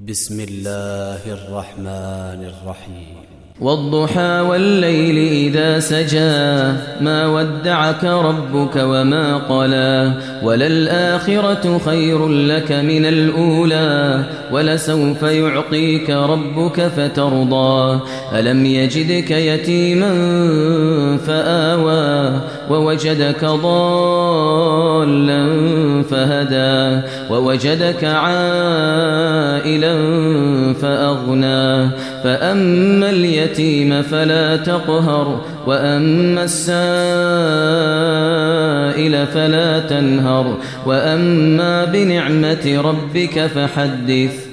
بسم الله الرحمن الرحيم والضحى والليل إذا سجى ما ودعك ربك وما قلى وللآخرة خير لك من الأولى ولسوف يعطيك ربك فترضى ألم يجدك يتيما فآوى ووجدك ضالا فهدى ووجدك عائلا فأغنى فأما اليتيم فلا تقهر وأما السائل فلا تنهر وأما بنعمة ربك فحدث